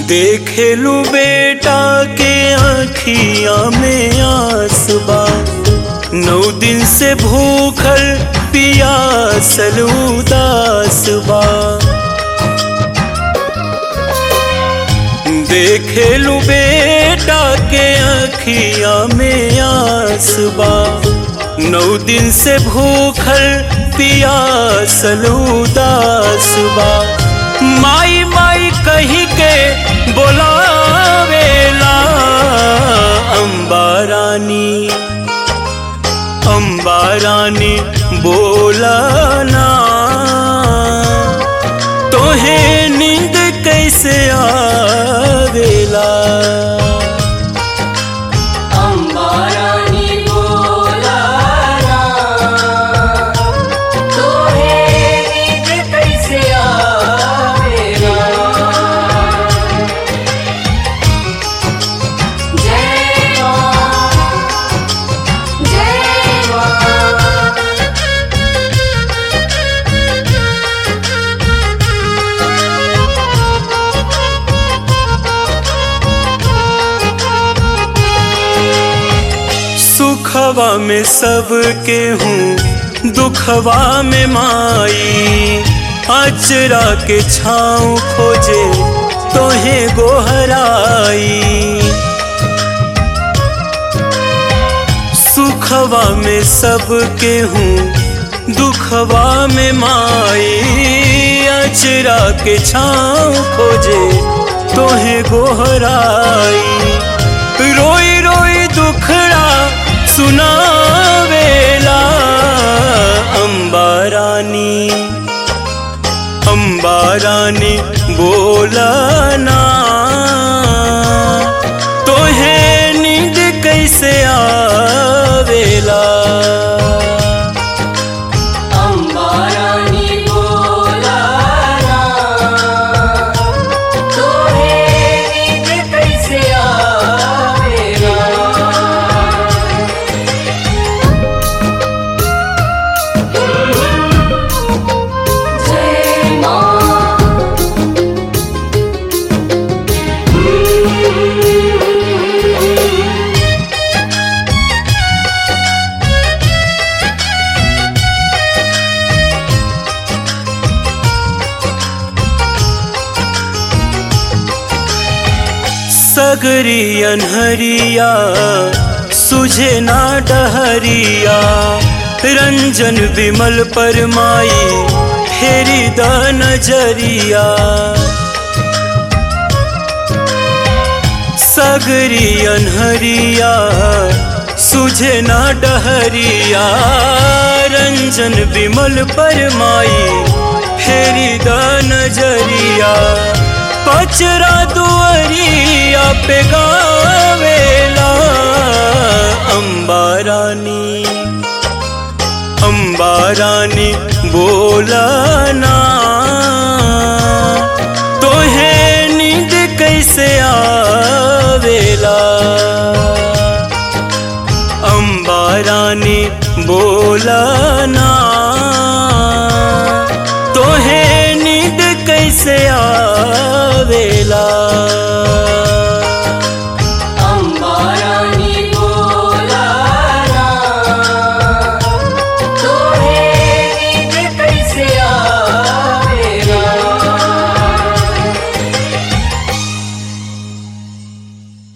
देखेलू बेटा के आँखिया में आस बा, 9 दिन से भूखल पियासल उदास बा। देखेलू बेटा के आँखिया में आस बा, 9 दिन से भूखल पियासल उदास बा। माई माई कही के बोलावेला अम्बा रानी, अम्बा रानी बोलाना, तोहे नींद कैसे आवेला। सुखवा में सबके हूँ दुखवा में माई, अचरा के छाँव खोजे तोहे गोहराई। सुखवा में सबके हूँ दुखवा में माई, अचरा के छाँव खोजे तोहे गोहराई। रोई रोई दुखड़ा सुनावेला अम्बा रानी, अम्बा रानी बोलाना, तोहे नींद कैसे आवेला। सगरी अनहरिया सुझे ना डहरिया, रंजन विमल पर माई फेरी द नजरिया। सगरी अनहरिया सुझे ना डहरिया, रंजन विमल पर माई फेरी द नजरिया। पचरा दुआरिया पे गावेला अम्बा रानी, अम्बा रानी बोलाना, तोहे नींद कैसे आवेला। अम्बा रानी बोलाना।